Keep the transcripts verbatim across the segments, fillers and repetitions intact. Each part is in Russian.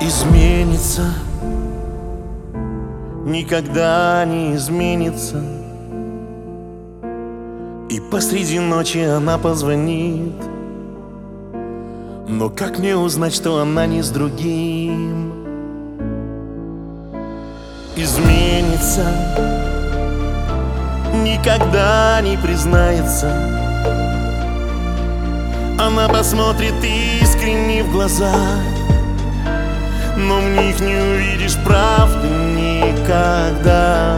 Изменится, никогда не изменится. И посреди ночи она позвонит. Но как мне узнать, что она не с другим? Изменится, никогда не признается. Она посмотрит искренне в глаза, но в них не увидишь правды никогда.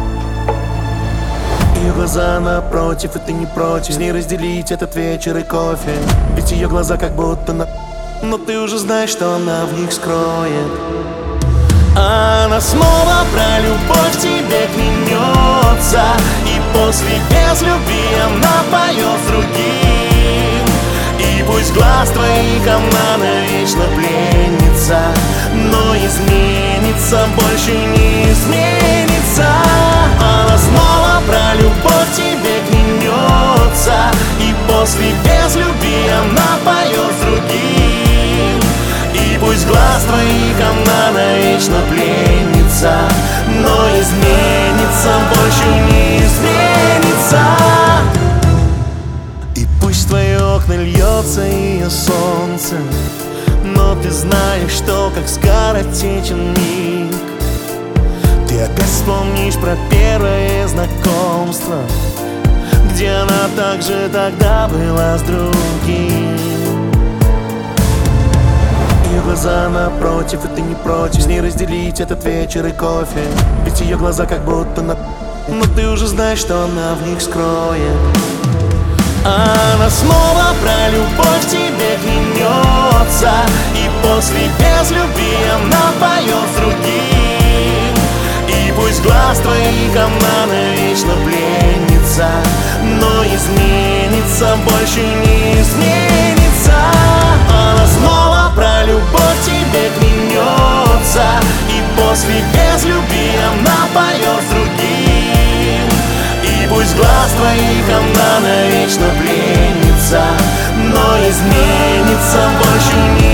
Ее глаза напротив, и ты не против с ней разделить этот вечер и кофе. Ведь ее глаза как будто на... но ты уже знаешь, что она в них скроет. Она снова про любовь тебе клянется, и после без любви она поет с другим. И пусть глаз твоих она навечно пленница, но изменится, больше не изменится. Она снова про любовь тебе клянется, и после без любви она поет с другим. И пусть глаз твоих она навечно пленница, но изменится, больше не изменится. И пусть в твои окна льется ее солнце, но ты знаешь, что как скоротечен миг. Ты опять вспомнишь про первое знакомство, где она также тогда была с другим. Ее глаза напротив, и ты не против с ней разделить этот вечер и кофе. Ведь ее глаза как будто на... но ты уже знаешь, что она в них скроет. Она снова про любовь тебе клянется, и после без любви она поет с другим. И пусть глаз твоих она навечно пленница, но изменится, больше не изменится. Она снова про любовь тебе клянется, и после без любви она поет с другим. И пусть глаз твоих она навечно пленница, но изменится, больше не